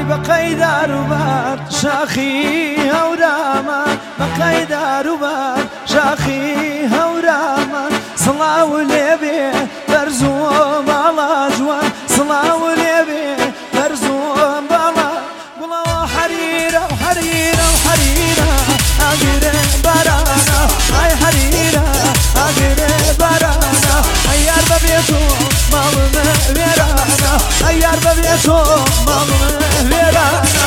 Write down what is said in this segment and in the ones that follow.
بقيدار وبار شاخي هوراما بقيدار وبار شاخي هوراما صلاة وليبي برزوم على جوان صلاة وليبي برزوم بالا قولوا حريرة وحريرة وحريرة أقري برانا هاي حريرة أقري برانا أيار ببيتو مالنا ويرانا أيار ببيتو مالنا ويرانا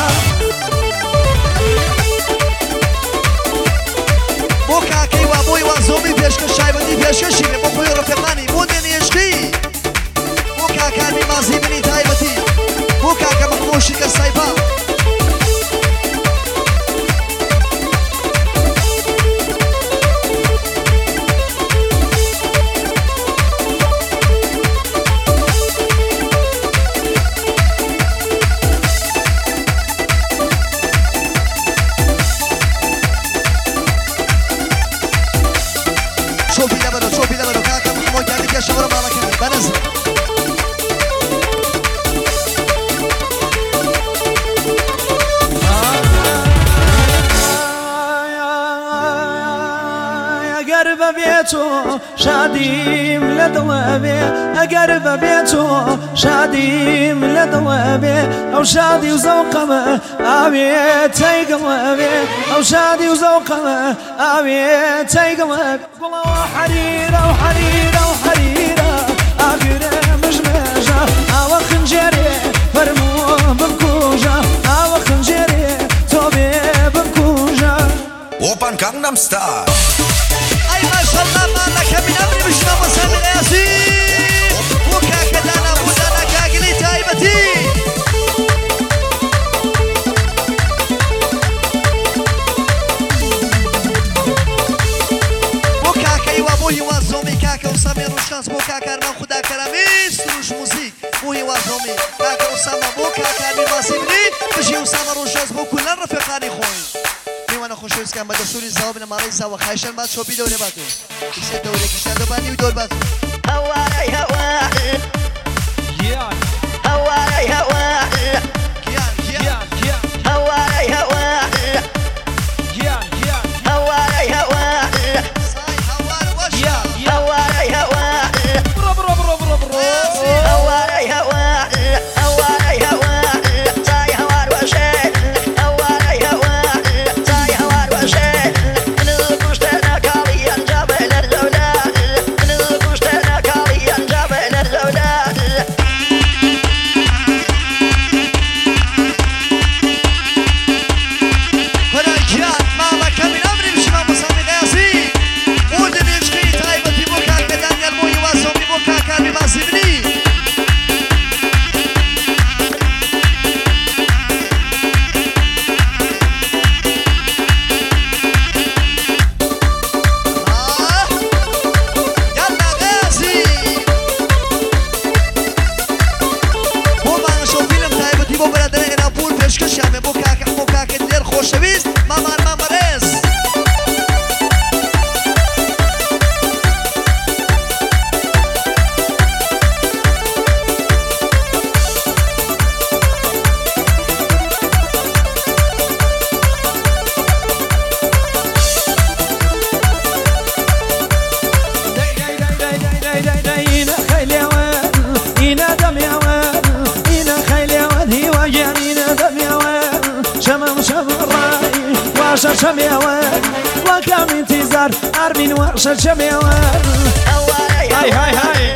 بوكا كيوا بوي وزومي بيشكو شايبتي بيشكو شيبي بوكو يورفقاني مودن يشكي بوكا كارمي مازي بني تايبتي بوكا كمخموشي كالسايبا شادي من دوابي أقرب بيتو شادي من دوابي أو شادي وزوقمه أبي تيقمه أو شادي وزوقمه أبي تيقمه قولوا حريرة وحريرة وحريرة أقرب مجمجة أو خنجري فرمو بمكوجة أو خنجري توبي بمكوجة Open Gangnam Style. أي ما شاء الله ما لك من أمري مش ناقص من ياسين وكاكدانا بودانا كاكلي تايبتي وكاكي وابوي وازومي كاكا وسامي روشناس بوكاكا رمان خدا كرامي سروش موزيك بوي وازومي كاكا وسامة بوكاكا بماسيبني بجي وسامة روشناس بو كلان رفقاني خوي وانا خوشویست که مدرسوری زواب نماره سوا خیشن بعد شو بیدوره باتو کسی دوره کشتن دو بانی و دور باتو هوای هوای گیان هوای هوای گیان گیان گیان هوای هوای گیان گیان هوای هوای سای هوای وشا هوای هوای برو برو برو برو برو هوای هوای هوای هوای سای هوای وشا هوای هوای شميوان وكم انتظار أرمين ورشة شميوان هاي هاي هاي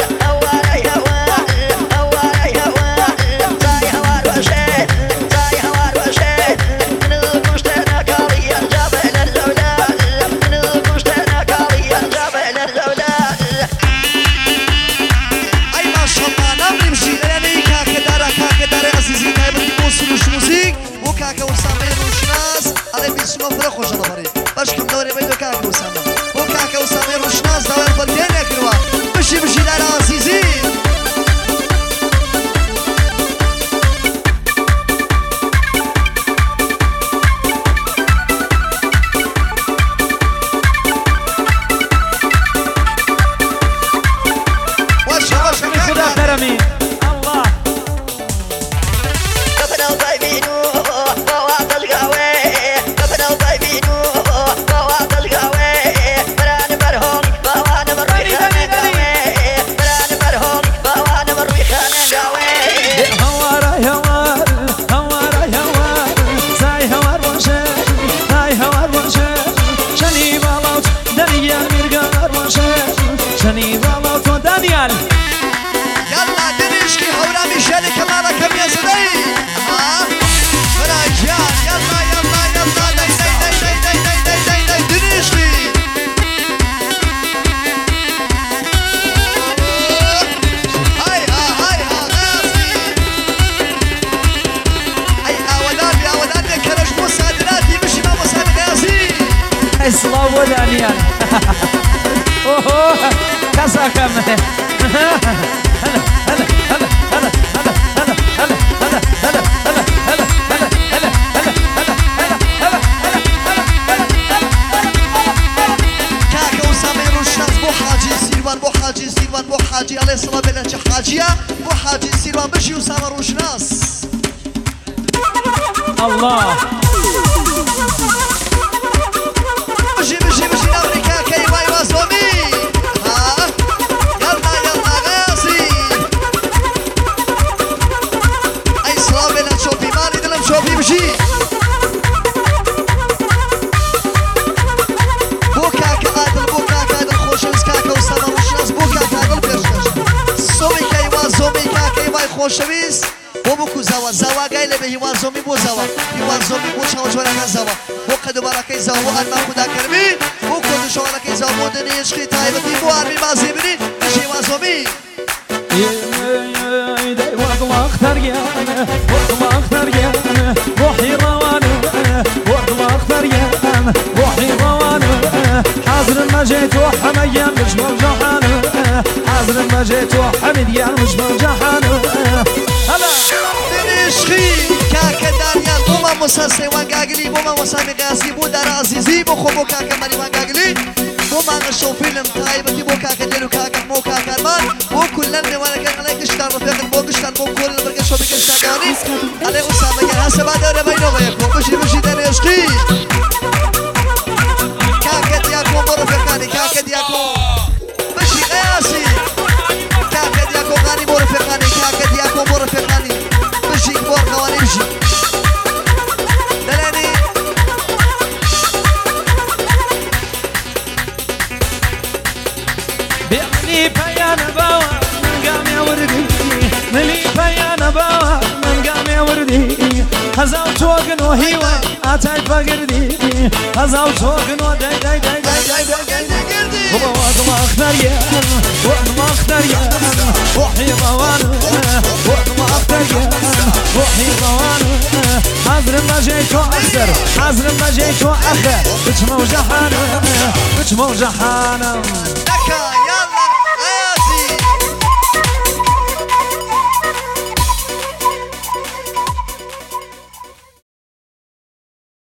خدا كرمي الله كفنا وطيبين كساكم بو حاجي عليه الصلاة والسلام حاجية بو حاجي سيروان بشي وسام روشناس الله بشي أمريكا كيما يوازومي ها يلا غازي أي صلاة والسلام شوفي مالي دلم شوفي بشي خوشویس بو بکو زوا گایل به هیوان زومی بو زوا هیوان زومی بو شما جوان زوا بو قد برکه زوا ان خدا کرمی بو کد شما که زوا مودنی عشقی تایبتی بو ارمی مازی بری هیوان زومی دای وقت اختر گیان وقت اختر گیان روحی روان وقت اختر گیان روحی روان حاضر مجيت وحميان مش مرجحان حاضر مجيت وحميان مش مرجحان هلا عشقی کاک دانیال بوما مسلسل وانگاگلی بوما مسامی قاسی بو در عزیزی بو خوبو کاک مری وانگاگلی بوما نشو فیلم تایبتی بو کاک دیرو کاک مو کاک ارمان بو کلن میوانه که علی کشتار رفیقن بو کشتار بو کل برگه شو بکش تاگانی علی اسامه گر حسب داره بینو بیکو بشی در عشقی کاک دیاکو برو فکانی کاک دیاکو بشی قیاسی کاک دیاکو غانی برو فکانی کاک دیاکو برو فکانی بشي كبار خواني بشي دلاني بيعني بيان باوا من قام يا وردي ملي بيان باوا من قام يا وردي هزاو توقن وهيوة اتاي فقردي هزاو توقن وداي داي داي داي داي داي بابا وقت ما اختار يا وقت ما اختار يا روحي روان وقت ما اختار يا روحي روان حاضر ما جيت واخسر حاضر ما جيت واخر بتش موجحانا بتش موجحانا